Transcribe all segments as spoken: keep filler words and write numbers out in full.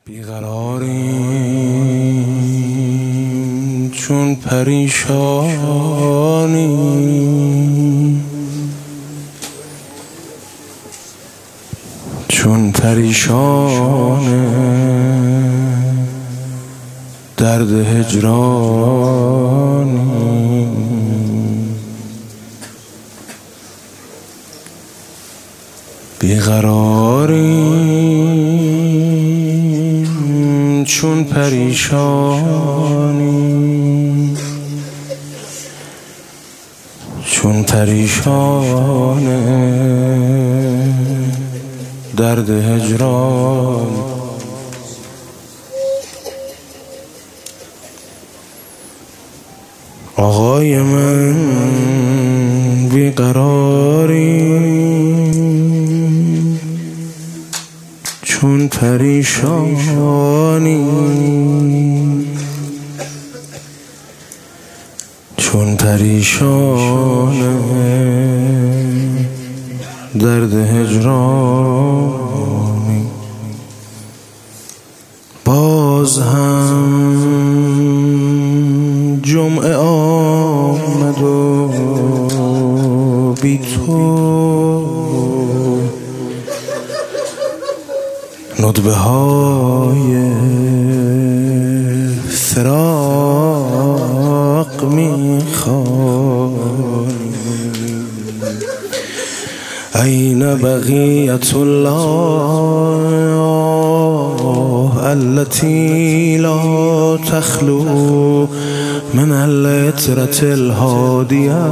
بیقراریم چون پریشانیم، چون پریشان درد هجرانیم. بیقراریم چون پریشانیم، چون پریشان درد هجران. آقای من بیقراریم چون پریشانیم، چون پریشان درد هجرانی. باز هم جمعه آمد و بی تو ندبه های فراق میخوانیم. این بقیت الله التي لا تخلو من العطرة الهادية.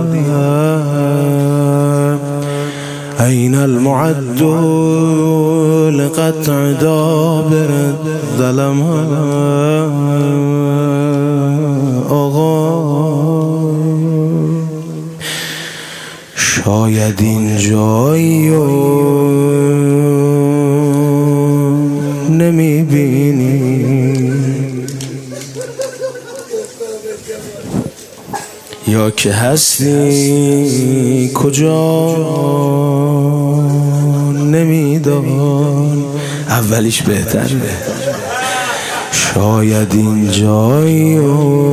أين المعد لقطع دابر الظلماء؟ آقا شاید این جایی رو نمیبینی، یا که هستی کجا نمیدان. اولیش بهتره. شاید این جایی رو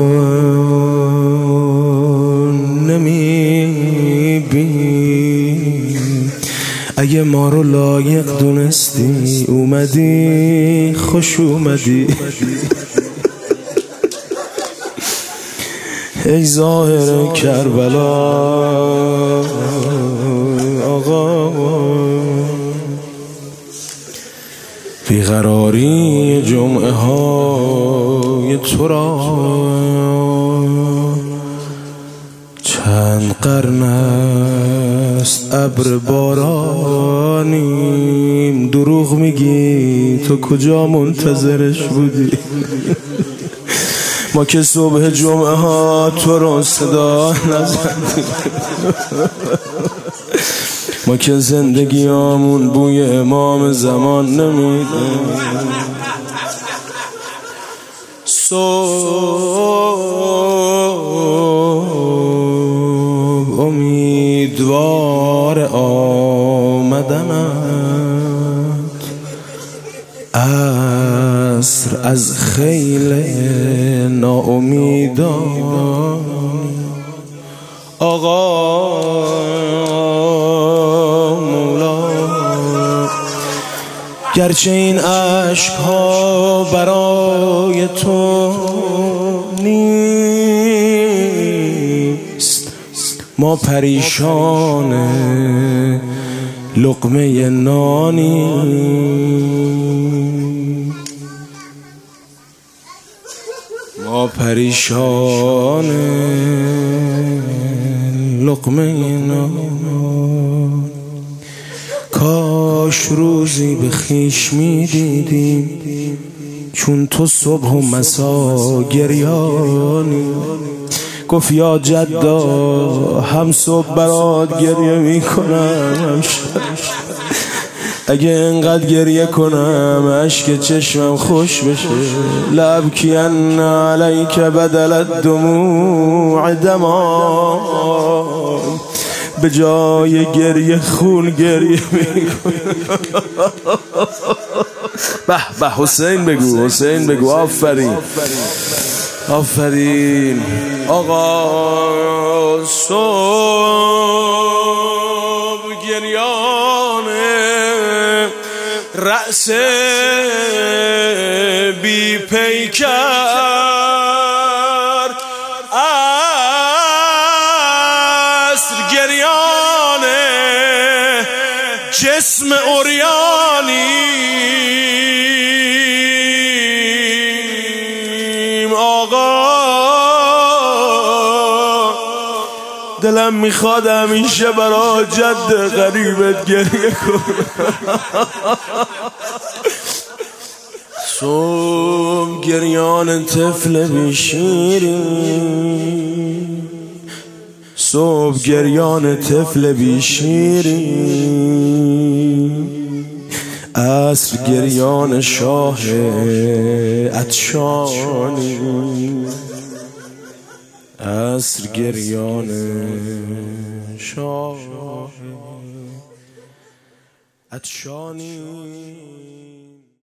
نمیبینی. اگه ما رو لایق دونستی اومدی، خوش اومدی. ای ظاهر کربلا آقا، بیقراری جمعه های تو را چند قرن است ابر بارانیم. دروغ میگی، تو کجا منتظرش بودی؟ ما که صبح جمعه ها تو رو صدا نزدیم، ما که زندگیامون بوی امام زمان نمیده. صبح امیدوار آمدنت، عصر از خیل ناامیدان. آقا مولا گرچه این عشق ها برای تو نیست، ما پریشان لقمه نانی. ما پریشان لقمه نان. کاش روزی به خویش می دیدیم چون تو صبح و مسا گریانی. گفت یا جدا هم صبح برات گریه می کنم، هم اگه انقدر گریه کنم عشق چشمم خوش بشه. لابکین علیک بدل الدموع دما، به جای گریه خون گریه میکنم. به به حسین بگو، حسین بگو. آفرین آفرین. آقا صبح گریانه رأس بی پیکر، عصر گریانه جسم عریانی. آقا دلم میخواد همیشه برا جد غریبت گریه کنم. صبح گریان طفل بیشیرین، صبح گریان طفل بیشیرین، عصر گریان شاه عطشانی، عصر گریان شاه عطشانی.